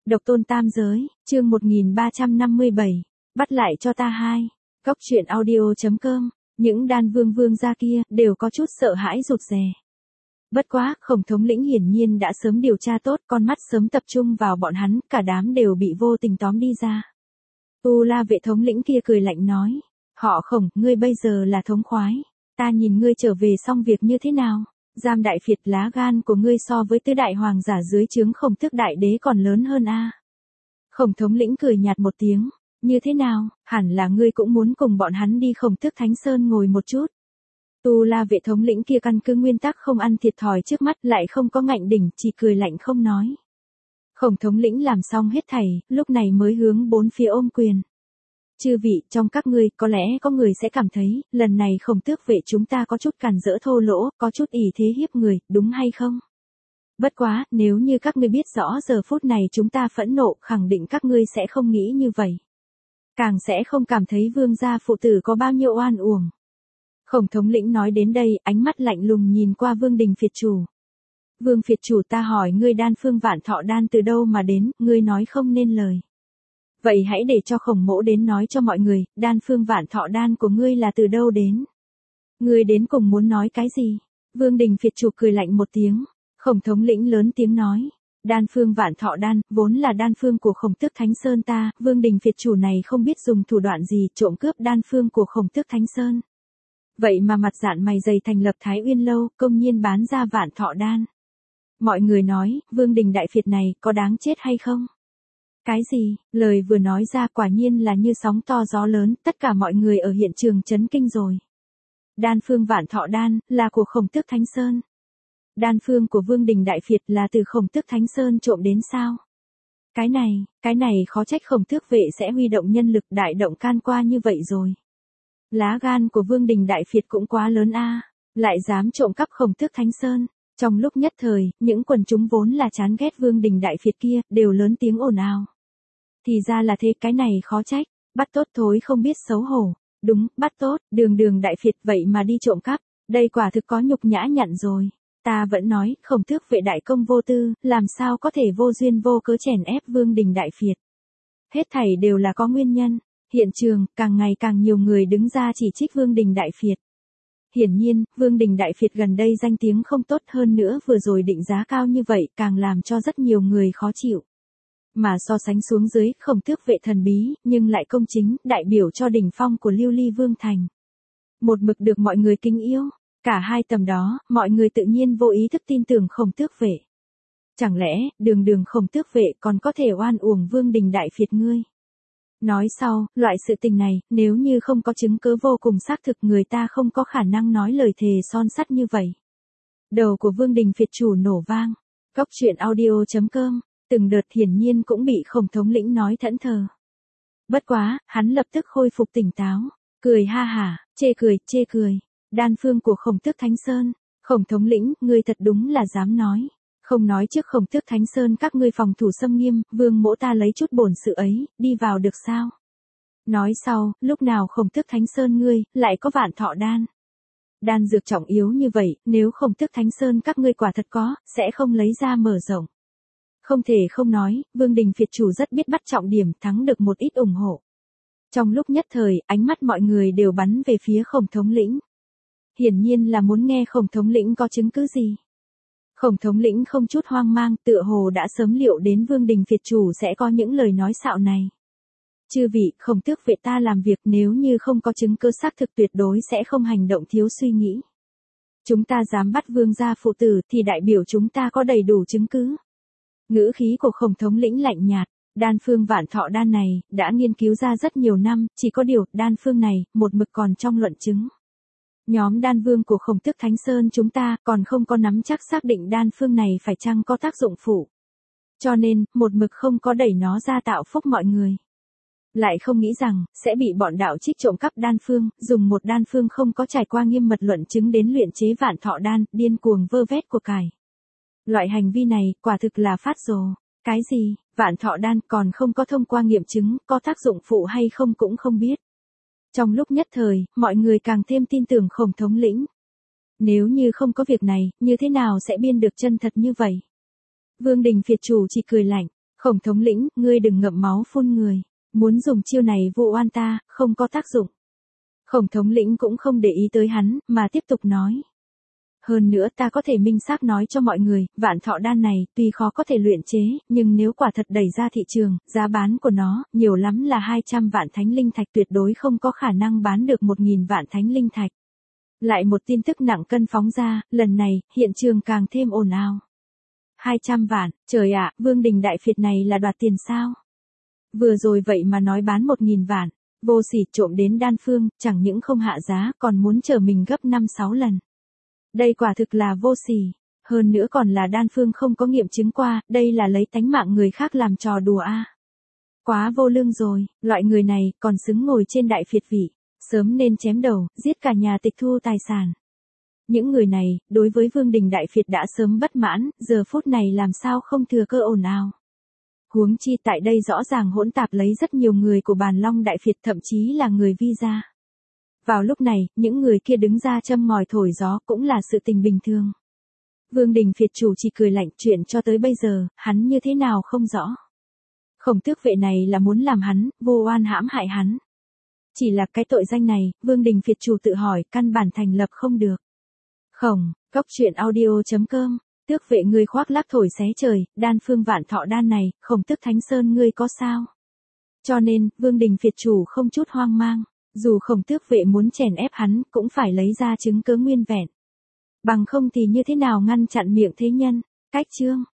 Độc tôn tam giới, chương 1357, bắt lại cho ta hai. Cóc truyện audio.com, những đan vương vương gia kia đều có chút sợ hãi rụt rè. Bất quá, Khổng thống lĩnh hiển nhiên đã sớm điều tra tốt, con mắt sớm tập trung vào bọn hắn, cả đám đều bị vô tình tóm đi ra. Tu La vệ thống lĩnh kia cười lạnh nói, họ Khổng, ngươi bây giờ là thống khoái, ta nhìn ngươi trở về xong việc như thế nào? Giam đại phiệt, lá gan của ngươi so với tứ đại hoàng giả dưới trướng Khổng tước đại đế còn lớn hơn a. Khổng thống lĩnh cười nhạt một tiếng, như thế nào, hẳn là ngươi cũng muốn cùng bọn hắn đi Khổng tước Thánh Sơn ngồi một chút. Tu La vệ thống lĩnh kia căn cứ nguyên tắc không ăn thiệt thòi trước mắt, lại không có ngạnh đỉnh, chỉ cười lạnh không nói. Khổng thống lĩnh làm xong hết thảy, lúc này mới hướng bốn phía ôm quyền. Chư vị, trong các ngươi, có lẽ có người sẽ cảm thấy, lần này Khổng tước vệ chúng ta có chút càn rỡ thô lỗ, có chút ỷ thế hiếp người, đúng hay không? Bất quá, nếu như các ngươi biết rõ giờ phút này chúng ta phẫn nộ, khẳng định các ngươi sẽ không nghĩ như vậy. Càng sẽ không cảm thấy vương gia phụ tử có bao nhiêu oan uổng. Khổng thống lĩnh nói đến đây, ánh mắt lạnh lùng nhìn qua Vương Đình phiệt chủ. Vương phiệt chủ, ta hỏi ngươi đan phương Vạn Thọ đan từ đâu mà đến, ngươi nói không nên lời. Vậy hãy để cho Khổng mỗ đến nói cho mọi người, đan phương Vạn Thọ đan của ngươi là từ đâu đến? Ngươi đến cùng muốn nói cái gì? Vương Đình phiệt chủ cười lạnh một tiếng. Khổng thống lĩnh lớn tiếng nói, đan phương Vạn Thọ đan, vốn là đan phương của Khổng tước Thánh Sơn ta, Vương Đình phiệt chủ này không biết dùng thủ đoạn gì trộm cướp đan phương của Khổng tước Thánh Sơn. Vậy mà mặt dạn mày dày thành lập Thái Uyên Lâu, công nhiên bán ra Vạn Thọ đan. Mọi người nói, Vương Đình đại phiệt này có đáng chết hay không? Cái gì? Lời vừa nói ra quả nhiên là như sóng to gió lớn, tất cả mọi người ở hiện trường chấn kinh rồi. Đan phương Vạn Thọ đan là của Khổng tước Thánh Sơn. Đan phương của Vương Đình đại phiệt là từ Khổng tước Thánh Sơn trộm đến sao? Cái này khó trách Khổng tước vệ sẽ huy động nhân lực đại động can qua như vậy rồi. Lá gan của Vương Đình đại phiệt cũng quá lớn a, lại dám trộm cắp Khổng tước Thánh Sơn. Trong lúc nhất thời, những quần chúng vốn là chán ghét Vương Đình đại phiệt kia, đều lớn tiếng ồn ào. Thì ra là thế, cái này khó trách, bắt tốt thối không biết xấu hổ. Đúng, bắt tốt, đường đại phiệt vậy mà đi trộm cắp, đây quả thực có nhục nhã nhặn rồi. Ta vẫn nói, Khổng tước vệ đại công vô tư, làm sao có thể vô duyên vô cớ chèn ép Vương Đình đại phiệt. Hết thảy đều là có nguyên nhân. Hiện trường, càng ngày càng nhiều người đứng ra chỉ trích Vương Đình đại phiệt. Hiển nhiên, Vương Đình đại phiệt gần đây danh tiếng không tốt, hơn nữa vừa rồi định giá cao như vậy càng làm cho rất nhiều người khó chịu. Mà so sánh xuống dưới, Khổng tước vệ thần bí, nhưng lại công chính, đại biểu cho đỉnh phong của Lưu Ly Vương Thành. Một mực được mọi người kính yêu. Cả hai tầm đó, mọi người tự nhiên vô ý thức tin tưởng Khổng tước vệ. Chẳng lẽ, đường Khổng tước vệ còn có thể oan uổng Vương Đình đại phiệt ngươi? Nói sau, loại sự tình này, nếu như không có chứng cứ vô cùng xác thực, người ta không có khả năng nói lời thề son sắt như vậy. Đầu của Vương Đình phiệt chủ nổ vang. Cóc truyện audio.com, từng đợt hiển nhiên cũng bị Khổng thống lĩnh nói thẫn thờ. Bất quá, hắn lập tức khôi phục tỉnh táo, cười ha hả, chê cười. Đan phương của Khổng tước Thánh Sơn, Khổng thống lĩnh, ngươi thật đúng là dám nói. Không nói trước Khổng tước Thánh Sơn các ngươi phòng thủ xâm nghiêm, vương mỗ ta lấy chút bổn sự ấy, đi vào được sao? Nói sau, lúc nào Khổng tước Thánh Sơn ngươi, lại có Vạn Thọ đan? Đan dược trọng yếu như vậy, nếu Khổng tước Thánh Sơn các ngươi quả thật có, sẽ không lấy ra mở rộng. Không thể không nói, Vương Đình phiệt chủ rất biết bắt trọng điểm, thắng được một ít ủng hộ. Trong lúc nhất thời, ánh mắt mọi người đều bắn về phía Khổng thống lĩnh. Hiển nhiên là muốn nghe Khổng thống lĩnh có chứng cứ gì. Khổng thống lĩnh không chút hoang mang, tựa hồ đã sớm liệu đến Vương Đình phiệt chủ sẽ có những lời nói xạo này. Chư vị, Khổng tước vệ ta làm việc nếu như không có chứng cứ xác thực tuyệt đối sẽ không hành động thiếu suy nghĩ. Chúng ta dám bắt vương gia phụ tử thì đại biểu chúng ta có đầy đủ chứng cứ. Ngữ khí của Khổng thống lĩnh lạnh nhạt, đan phương Vạn Thọ đan này, đã nghiên cứu ra rất nhiều năm, chỉ có điều, đan phương này, một mực còn trong luận chứng. Nhóm đan vương của Khổng tước Thánh Sơn chúng ta còn không có nắm chắc xác định đan phương này phải chăng có tác dụng phụ. Cho nên, một mực không có đẩy nó ra tạo phúc mọi người. Lại không nghĩ rằng, sẽ bị bọn đạo trích trộm cắp đan phương, dùng một đan phương không có trải qua nghiêm mật luận chứng đến luyện chế Vạn Thọ đan, điên cuồng vơ vét của cải. Loại hành vi này, quả thực là phát rồ. Cái gì, Vạn Thọ đan còn không có thông qua nghiệm chứng, có tác dụng phụ hay không cũng không biết. Trong lúc nhất thời, mọi người càng thêm tin tưởng Khổng thống lĩnh. Nếu như không có việc này, như thế nào sẽ biên được chân thật như vậy? Vương Đình phiệt chủ chỉ cười lạnh. Khổng thống lĩnh, ngươi đừng ngậm máu phun người. Muốn dùng chiêu này vu oan ta, không có tác dụng. Khổng thống lĩnh cũng không để ý tới hắn, mà tiếp tục nói. Hơn nữa ta có thể minh xác nói cho mọi người, vạn thọ đan này, tuy khó có thể luyện chế, nhưng nếu quả thật đẩy ra thị trường, giá bán của nó, nhiều lắm là 200 vạn thánh linh thạch, tuyệt đối không có khả năng bán được 1.000 vạn thánh linh thạch. Lại một tin tức nặng cân phóng ra, lần này, hiện trường càng thêm ồn ào. 200 vạn, trời ạ, Vương Đình Đại Phiệt này là đoạt tiền sao? Vừa rồi vậy mà nói bán 1.000 vạn, vô sỉ, trộm đến đan phương, chẳng những không hạ giá, còn muốn trở mình gấp 5-6 lần. Đây quả thực là vô sỉ, hơn nữa còn là đan phương không có nghiệm chứng qua, đây là lấy tánh mạng người khác làm trò đùa a. Quá vô lương rồi, loại người này còn xứng ngồi trên đại phiệt vị, sớm nên chém đầu, giết cả nhà, tịch thu tài sản. Những người này, đối với Vương Đình Đại Phiệt đã sớm bất mãn, giờ phút này làm sao không thừa cơ ồn ào. Huống chi tại đây rõ ràng hỗn tạp lấy rất nhiều người của Bàn Long Đại Phiệt, thậm chí là người Vi gia. Vào lúc này, những người kia đứng ra châm ngòi thổi gió cũng là sự tình bình thường. Vương Đình Phiệt chủ chỉ cười lạnh, chuyện cho tới bây giờ, hắn như thế nào không rõ. Khổng tước vệ này là muốn làm hắn, vô oan hãm hại hắn. Chỉ là cái tội danh này, Vương Đình Phiệt chủ tự hỏi, căn bản thành lập không được. Khổng, Cốc Truyện Audio.com, tước vệ ngươi khoác lác thổi xé trời, đan phương vạn thọ đan này, Khổng tước Thánh Sơn ngươi có sao? Cho nên, Vương Đình Phiệt chủ không chút hoang mang, dù Khổng tước vệ muốn chèn ép hắn, cũng phải lấy ra chứng cớ nguyên vẹn. Bằng không thì như thế nào ngăn chặn miệng thế nhân, cách chương.